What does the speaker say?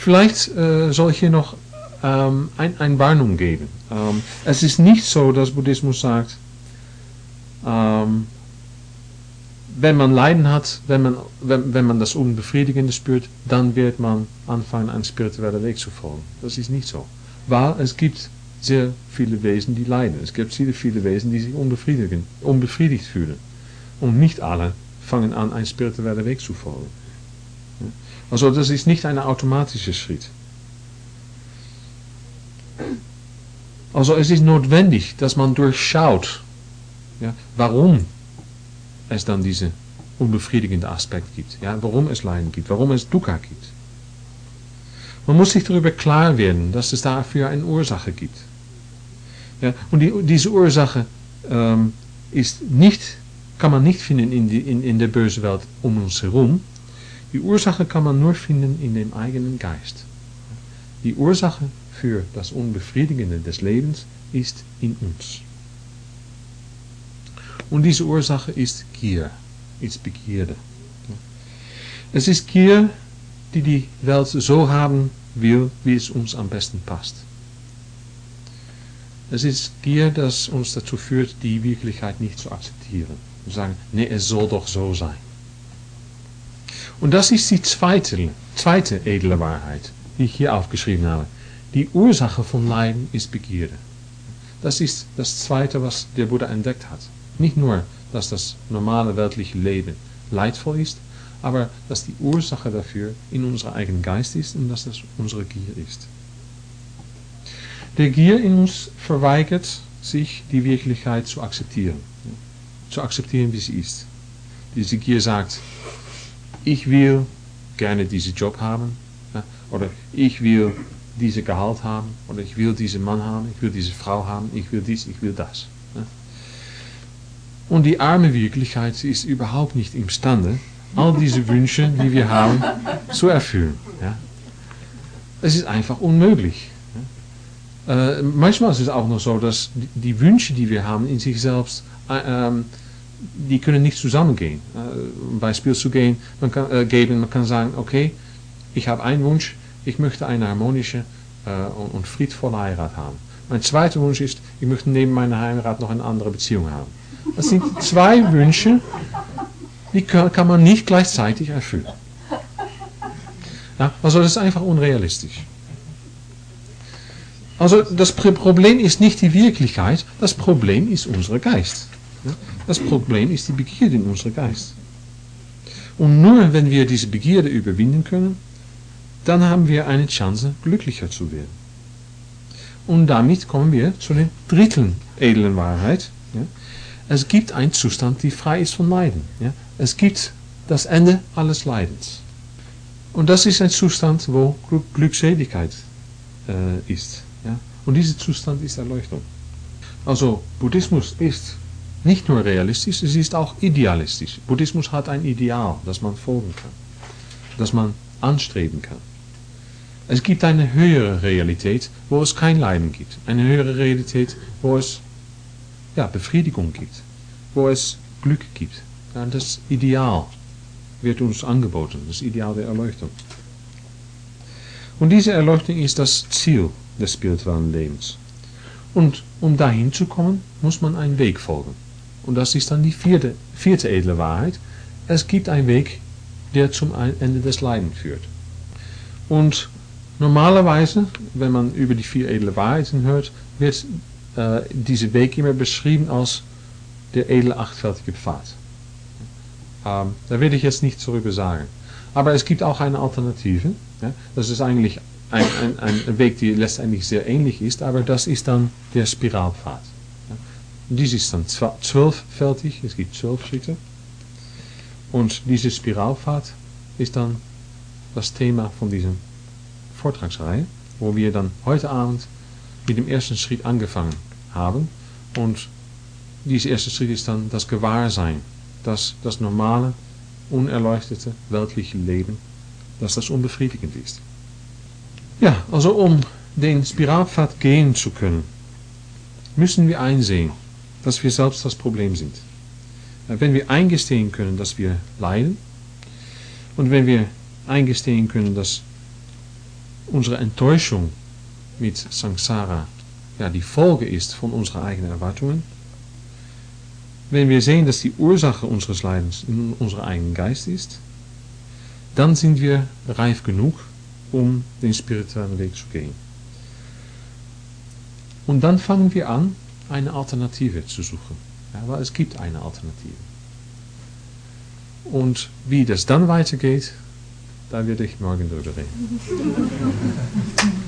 Vielleicht soll ich hier noch eine Warnung geben. Es ist nicht so, dass Buddhismus sagt, wenn man Leiden hat, wenn man das Unbefriedigende spürt, dann wird man anfangen, einen spirituellen Weg zu folgen. Das ist nicht so. Weil es gibt sehr viele Wesen, die leiden. Es gibt sehr viele Wesen, die sich unbefriedigt fühlen. Und nicht alle fangen an, einen spirituellen Weg zu folgen. Also das ist nicht ein automatischer Schritt. Also es ist notwendig, dass man durchschaut, ja, warum es dann diesen unbefriedigenden Aspekt gibt. Ja, warum es Leiden gibt, warum es Dukkha gibt. Man muss sich darüber klar werden, dass es dafür eine Ursache gibt. Ja, und diese Ursache kann man nicht finden in der bösen Welt um uns herum. Die Ursache kann man nur finden in dem eigenen Geist. Die Ursache für das Unbefriedigende des Lebens ist in uns. Und diese Ursache ist Gier, ist Begierde. Es ist Gier, die die Welt so haben will, wie es uns am besten passt. Es ist Gier, das uns dazu führt, die Wirklichkeit nicht zu akzeptieren. Wir sagen, nee, es soll doch so sein. Und das ist die zweite edle Wahrheit, die ich hier aufgeschrieben habe. Die Ursache von Leiden ist Begierde. Das ist das Zweite, was der Buddha entdeckt hat. Nicht nur, dass das normale weltliche Leben leidvoll ist, aber dass die Ursache dafür in unserem eigenen Geist ist und dass das unsere Gier ist. Der Gier in uns verweigert sich, die Wirklichkeit zu akzeptieren. Zu akzeptieren, wie sie ist. Diese Gier sagt, ich will gerne diesen Job haben, oder ich will dieses Gehalt haben, oder ich will diesen Mann haben, ich will diese Frau haben, ich will dies, ich will das. Und die arme Wirklichkeit ist überhaupt nicht imstande, all diese Wünsche, die wir haben, zu erfüllen. Ja? Es ist einfach unmöglich. Manchmal ist es auch noch so, dass die Wünsche, die wir haben in sich selbst, die können nicht zusammengehen. Um ein Beispiel zu geben, man kann sagen, okay, ich habe einen Wunsch, ich möchte eine harmonische und friedvolle Heirat haben. Mein zweiter Wunsch ist, ich möchte neben meiner Heirat noch eine andere Beziehung haben. Das sind zwei Wünsche, die kann man nicht gleichzeitig erfüllen. Ja, also das ist einfach unrealistisch. Also das Problem ist nicht die Wirklichkeit, das Problem ist unser Geist. Das Problem ist die Begierde in unserem Geist. Und nur wenn wir diese Begierde überwinden können, dann haben wir eine Chance, glücklicher zu werden. Und damit kommen wir zu der dritten edlen Wahrheit. Ja? Es gibt einen Zustand, der frei ist von Leiden. Ja? Es gibt das Ende alles Leidens. Und das ist ein Zustand, wo Glückseligkeit ist. Ja? Und dieser Zustand ist Erleuchtung. Also Buddhismus ist nicht nur realistisch, es ist auch idealistisch. Buddhismus hat ein Ideal, das man folgen kann, das man anstreben kann. Es gibt eine höhere Realität, wo es kein Leiden gibt. Eine höhere Realität, wo es Befriedigung gibt, wo es Glück gibt. Ja, das Ideal wird uns angeboten, das Ideal der Erleuchtung. Und diese Erleuchtung ist das Ziel des spirituellen Lebens. Und um dahin zu kommen, muss man einen Weg folgen. Und das ist dann die vierte edle Wahrheit. Es gibt einen Weg, der zum Ende des Leidens führt. Und normalerweise, wenn man über die 4 edle Wahrheiten hört, wird dieser Weg immer beschrieben als der edle achtfältige Pfad. Da werde ich jetzt nichts darüber sagen. Aber es gibt auch eine Alternative. Ja? Das ist eigentlich ein Weg, der letztendlich sehr ähnlich ist, aber das ist dann der Spiralpfad. Ja? Dies ist dann 12-fältig, es gibt 12 Schritte. Und dieser Spiralpfad ist dann das Thema von dieser Vortragsreihe, wo wir dann heute Abend mit dem ersten Schritt angefangen haben. Und dieser erste Schritt ist dann das Gewahrsein, dass das normale, unerleuchtete, weltliche Leben, dass das unbefriedigend ist. Ja, also um den Spiralpfad gehen zu können, müssen wir einsehen, dass wir selbst das Problem sind. Wenn wir eingestehen können, dass wir leiden, und wenn wir eingestehen können, dass unsere Enttäuschung mit Samsara ja, die Folge ist von unseren eigenen Erwartungen, wenn wir sehen, dass die Ursache unseres Leidens in unserem eigenen Geist ist, dann sind wir reif genug, um den spirituellen Weg zu gehen. Und dann fangen wir an, eine Alternative zu suchen. Ja, weil es gibt eine Alternative. Und wie das dann weitergeht, da werde ich morgen drüber reden.